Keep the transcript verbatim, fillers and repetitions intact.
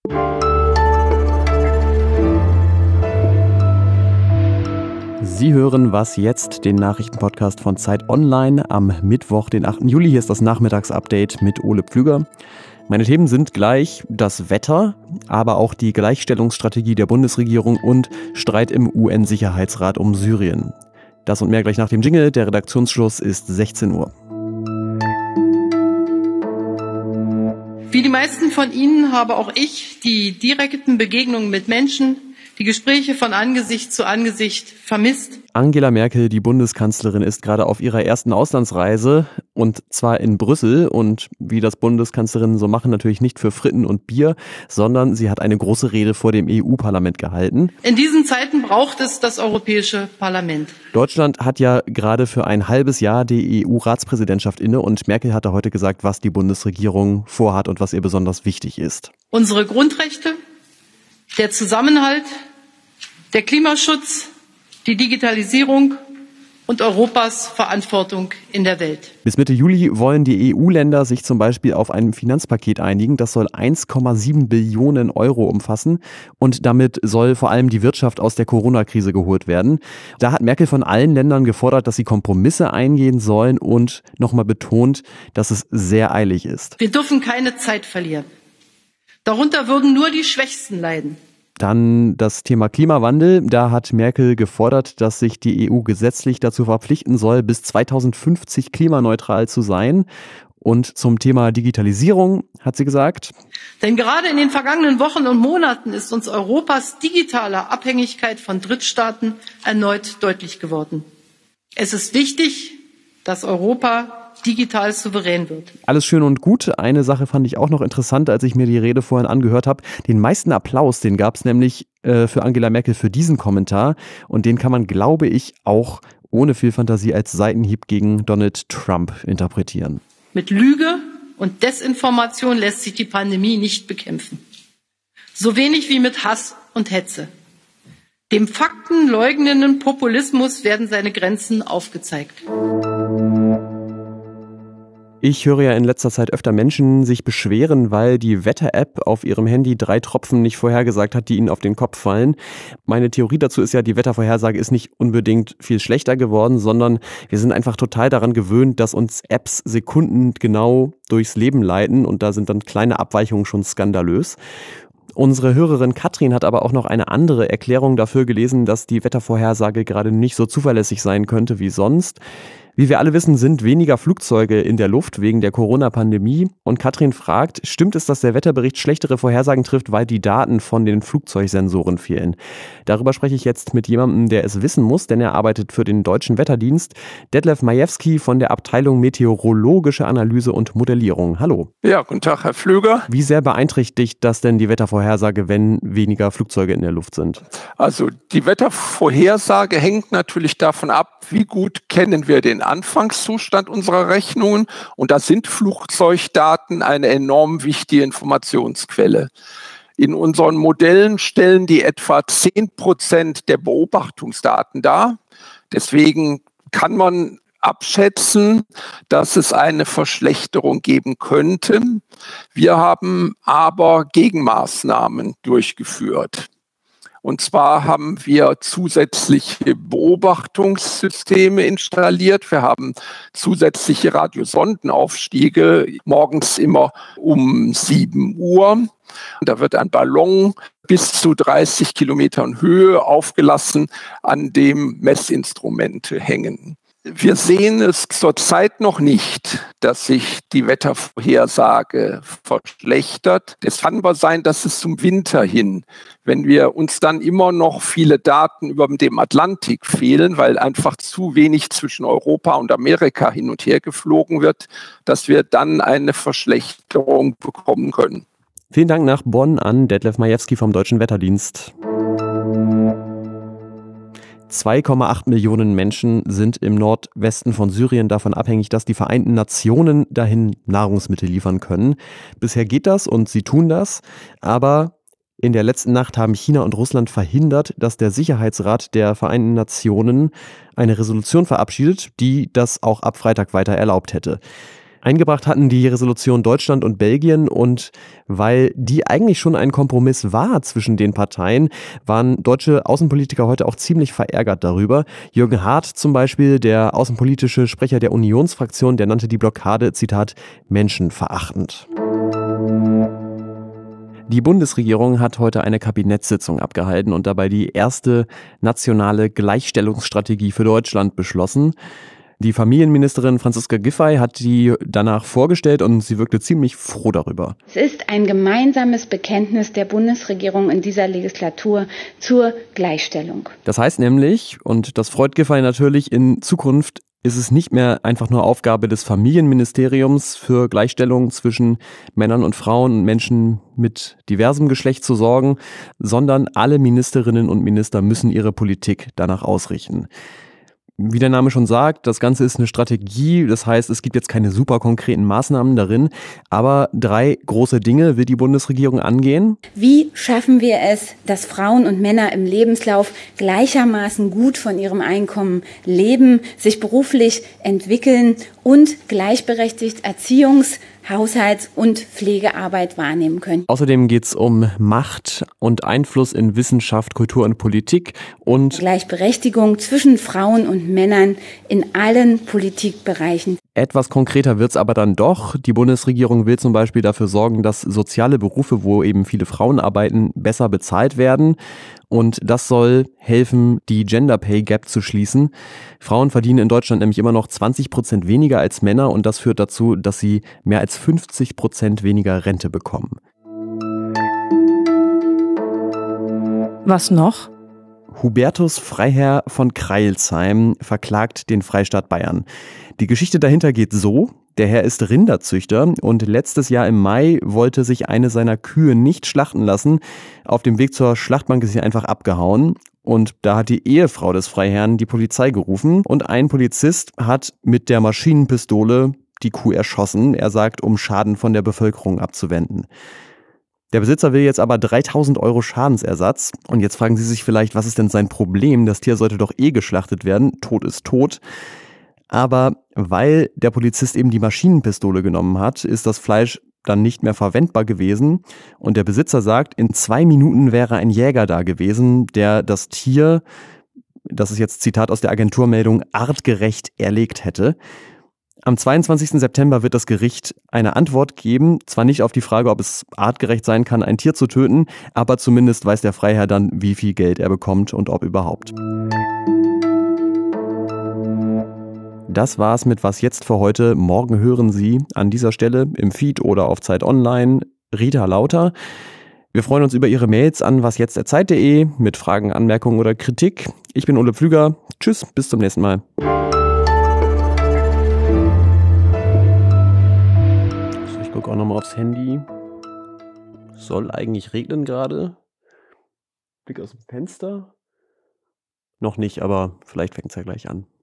Sie hören Was jetzt, den Nachrichtenpodcast von Zeit Online am Mittwoch, den achten Juli. Hier ist das Nachmittagsupdate mit Ole Pflüger. Meine Themen sind gleich das Wetter, aber auch die Gleichstellungsstrategie der Bundesregierung und Streit im U N-Sicherheitsrat um Syrien. Das und mehr gleich nach dem Jingle. Der Redaktionsschluss ist sechzehn Uhr. Wie die meisten von Ihnen habe auch ich die direkten Begegnungen mit Menschen, die Gespräche von Angesicht zu Angesicht vermisst. Angela Merkel, die Bundeskanzlerin, ist gerade auf ihrer ersten Auslandsreise und zwar in Brüssel und wie das Bundeskanzlerinnen so machen, natürlich nicht für Fritten und Bier, sondern sie hat eine große Rede vor dem E U-Parlament gehalten. In diesen Zeiten braucht es das Europäische Parlament. Deutschland hat ja gerade für ein halbes Jahr die E U-Ratspräsidentschaft inne und Merkel hatte heute gesagt, was die Bundesregierung vorhat und was ihr besonders wichtig ist. Unsere Grundrechte, der Zusammenhalt, der Klimaschutz, die Digitalisierung und Europas Verantwortung in der Welt. Bis Mitte Juli wollen die E U-Länder sich zum Beispiel auf ein Finanzpaket einigen. Das soll eins Komma sieben Billionen Euro umfassen und damit soll vor allem die Wirtschaft aus der Corona-Krise geholt werden. Da hat Merkel von allen Ländern gefordert, dass sie Kompromisse eingehen sollen und nochmal betont, dass es sehr eilig ist. Wir dürfen keine Zeit verlieren. Darunter würden nur die Schwächsten leiden. Dann das Thema Klimawandel. Da hat Merkel gefordert, dass sich die E U gesetzlich dazu verpflichten soll, bis zweitausendfünfzig klimaneutral zu sein. Und zum Thema Digitalisierung hat sie gesagt: Denn gerade in den vergangenen Wochen und Monaten ist uns Europas digitale Abhängigkeit von Drittstaaten erneut deutlich geworden. Es ist wichtig, dass Europa digital souverän wird. Alles schön und gut. Eine Sache fand ich auch noch interessant, als ich mir die Rede vorhin angehört habe. Den meisten Applaus, den gab es nämlich äh, für Angela Merkel für diesen Kommentar. Und den kann man, glaube ich, auch ohne viel Fantasie als Seitenhieb gegen Donald Trump interpretieren. Mit Lüge und Desinformation lässt sich die Pandemie nicht bekämpfen. So wenig wie mit Hass und Hetze. Dem faktenleugnenden Populismus werden seine Grenzen aufgezeigt. Ich höre ja in letzter Zeit öfter Menschen sich beschweren, weil die Wetter-App auf ihrem Handy drei Tropfen nicht vorhergesagt hat, die ihnen auf den Kopf fallen. Meine Theorie dazu ist ja, die Wettervorhersage ist nicht unbedingt viel schlechter geworden, sondern wir sind einfach total daran gewöhnt, dass uns Apps sekundengenau durchs Leben leiten und da sind dann kleine Abweichungen schon skandalös. Unsere Hörerin Katrin hat aber auch noch eine andere Erklärung dafür gelesen, dass die Wettervorhersage gerade nicht so zuverlässig sein könnte wie sonst. Wie wir alle wissen, sind weniger Flugzeuge in der Luft wegen der Corona-Pandemie. Und Katrin fragt, stimmt es, dass der Wetterbericht schlechtere Vorhersagen trifft, weil die Daten von den Flugzeugsensoren fehlen? Darüber spreche ich jetzt mit jemandem, der es wissen muss, denn er arbeitet für den Deutschen Wetterdienst. Detlef Majewski von der Abteilung Meteorologische Analyse und Modellierung. Hallo. Ja, guten Tag, Herr Pflüger. Wie sehr beeinträchtigt das denn die Wettervorhersage, wenn weniger Flugzeuge in der Luft sind? Also die Wettervorhersage hängt natürlich davon ab, wie gut kennen wir den Anfangszustand unserer Rechnungen. Und da sind Flugzeugdaten eine enorm wichtige Informationsquelle. In unseren Modellen stellen die etwa zehn Prozent der Beobachtungsdaten dar. Deswegen kann man abschätzen, dass es eine Verschlechterung geben könnte. Wir haben aber Gegenmaßnahmen durchgeführt. Und zwar haben wir zusätzliche Beobachtungssysteme installiert. Wir haben zusätzliche Radiosondenaufstiege morgens immer um sieben Uhr. Und da wird ein Ballon bis zu dreißig Kilometern Höhe aufgelassen, an dem Messinstrumente hängen. Wir sehen es zurzeit noch nicht, dass sich die Wettervorhersage verschlechtert. Es kann aber sein, dass es zum Winter hin, wenn wir uns dann immer noch viele Daten über dem Atlantik fehlen, weil einfach zu wenig zwischen Europa und Amerika hin und her geflogen wird, dass wir dann eine Verschlechterung bekommen können. Vielen Dank nach Bonn an Detlef Majewski vom Deutschen Wetterdienst. zwei Komma acht Millionen Menschen sind im Nordwesten von Syrien davon abhängig, dass die Vereinten Nationen dahin Nahrungsmittel liefern können. Bisher geht das und sie tun das, aber in der letzten Nacht haben China und Russland verhindert, dass der Sicherheitsrat der Vereinten Nationen eine Resolution verabschiedet, die das auch ab Freitag weiter erlaubt hätte. Eingebracht hatten die Resolution Deutschland und Belgien, und weil die eigentlich schon ein Kompromiss war zwischen den Parteien, waren deutsche Außenpolitiker heute auch ziemlich verärgert darüber. Jürgen Hart zum Beispiel, der außenpolitische Sprecher der Unionsfraktion, der nannte die Blockade, Zitat, menschenverachtend. Die Bundesregierung hat heute eine Kabinettssitzung abgehalten und dabei die erste nationale Gleichstellungsstrategie für Deutschland beschlossen. Die Familienministerin Franziska Giffey hat die danach vorgestellt und sie wirkte ziemlich froh darüber. Es ist ein gemeinsames Bekenntnis der Bundesregierung in dieser Legislatur zur Gleichstellung. Das heißt nämlich, und das freut Giffey natürlich, in Zukunft ist es nicht mehr einfach nur Aufgabe des Familienministeriums, für Gleichstellung zwischen Männern und Frauen und Menschen mit diversem Geschlecht zu sorgen, sondern alle Ministerinnen und Minister müssen ihre Politik danach ausrichten. Wie der Name schon sagt, das Ganze ist eine Strategie, das heißt, es gibt jetzt keine super konkreten Maßnahmen darin, aber drei große Dinge will die Bundesregierung angehen. Wie schaffen wir es, dass Frauen und Männer im Lebenslauf gleichermaßen gut von ihrem Einkommen leben, sich beruflich entwickeln und gleichberechtigt Erziehungs-, Haushalts- und Pflegearbeit wahrnehmen können. Außerdem geht es um Macht und Einfluss in Wissenschaft, Kultur und Politik und Gleichberechtigung zwischen Frauen und Männern in allen Politikbereichen. Etwas konkreter wird's aber dann doch. Die Bundesregierung will zum Beispiel dafür sorgen, dass soziale Berufe, wo eben viele Frauen arbeiten, besser bezahlt werden. Und das soll helfen, die Gender Pay Gap zu schließen. Frauen verdienen in Deutschland nämlich immer noch zwanzig Prozent weniger als Männer und das führt dazu, dass sie mehr als fünfzig Prozent weniger Rente bekommen. Was noch? Hubertus Freiherr von Crailsheim verklagt den Freistaat Bayern. Die Geschichte dahinter geht so: Der Herr ist Rinderzüchter und letztes Jahr im Mai wollte sich eine seiner Kühe nicht schlachten lassen. Auf dem Weg zur Schlachtbank ist sie einfach abgehauen. Und da hat die Ehefrau des Freiherrn die Polizei gerufen und ein Polizist hat mit der Maschinenpistole die Kuh erschossen. Er sagt, um Schaden von der Bevölkerung abzuwenden. Der Besitzer will jetzt aber dreitausend Euro Schadensersatz. Und jetzt fragen Sie sich vielleicht, was ist denn sein Problem? Das Tier sollte doch eh geschlachtet werden. Tot ist tot. Aber weil der Polizist eben die Maschinenpistole genommen hat, ist das Fleisch dann nicht mehr verwendbar gewesen. Und der Besitzer sagt, in zwei Minuten wäre ein Jäger da gewesen, der das Tier, das ist jetzt Zitat aus der Agenturmeldung, artgerecht erlegt hätte. Am zweiundzwanzigsten September wird das Gericht eine Antwort geben, zwar nicht auf die Frage, ob es artgerecht sein kann, ein Tier zu töten, aber zumindest weiß der Freiherr dann, wie viel Geld er bekommt und ob überhaupt. Das war's mit Was jetzt für heute. Morgen hören Sie an dieser Stelle im Feed oder auf Zeit Online Rita Lauter. Wir freuen uns über Ihre Mails an wasjetzt@zeit punkt de mit Fragen, Anmerkungen oder Kritik. Ich bin Ole Pflüger. Tschüss, bis zum nächsten Mal. Ich gucke auch nochmal aufs Handy. Soll eigentlich regnen gerade. Blick aus dem Fenster. Noch nicht, aber vielleicht fängt es ja gleich an.